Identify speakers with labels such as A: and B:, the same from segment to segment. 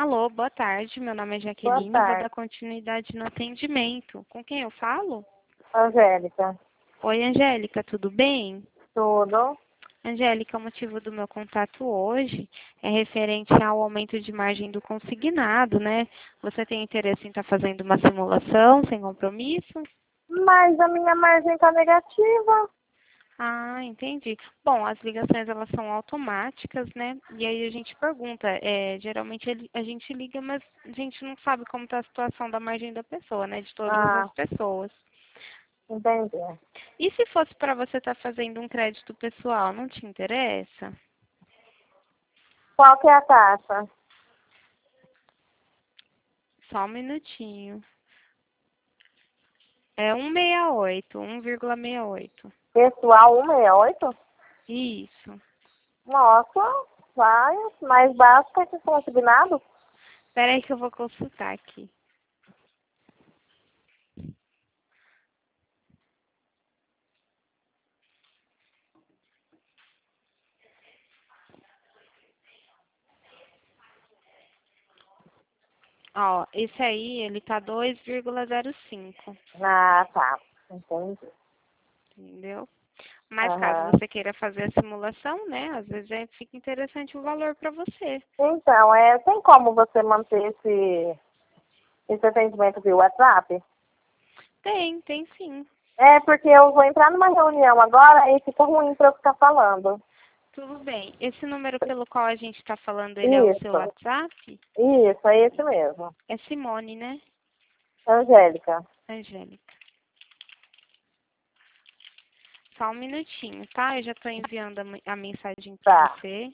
A: Alô, boa tarde. Meu nome é
B: Boa
A: Jaqueline, vou
B: tarde,
A: dar continuidade no atendimento. Com quem eu falo?
B: Angélica.
A: Oi, Angélica, tudo bem?
B: Tudo?
A: Angélica, o motivo do meu contato hoje é referente ao aumento de margem do consignado, né? Você tem interesse em estar fazendo uma simulação sem compromisso?
B: Mas a minha margem está negativa.
A: Ah, entendi. Bom, as ligações elas são automáticas, né? E aí a gente pergunta, geralmente a gente liga, mas a gente não sabe como está a situação da margem da pessoa, né? De todas as
B: Ah,
A: pessoas.
B: entendi.
A: E se fosse para você estar fazendo um crédito pessoal, não te interessa?
B: Qual que é a taxa?
A: Só um minutinho. É 1,68, 1,68.
B: Pessoal 168?
A: Isso.
B: Nossa, vai mais baixo que esse consignado?
A: Espera aí que eu vou consultar aqui. Ó, esse aí, ele tá 2,05,
B: Ah, tá. Entendi.
A: entendeu? Mas caso
B: Aham.
A: você queira fazer a simulação, né, às vezes fica interessante o valor para você.
B: Então, tem como você manter esse atendimento via WhatsApp?
A: Tem sim.
B: É, porque eu vou entrar numa reunião agora e fica ruim para eu ficar falando.
A: Tudo bem. Esse número pelo qual a gente está falando, ele é o seu
B: Isso,
A: WhatsApp?
B: isso, é esse mesmo.
A: É Simone, né?
B: Angélica.
A: Angélica. Só um minutinho, tá? Eu já estou enviando a mensagem para
B: Tá,
A: você.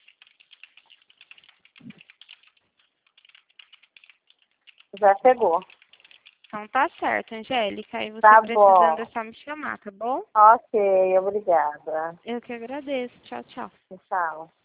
B: já chegou.
A: Então tá certo, Angélica. Aí você
B: Tá
A: precisando é
B: bom.
A: só me chamar, tá bom?
B: Ok, obrigada.
A: Eu que agradeço. Tchau, tchau.
B: Tchau.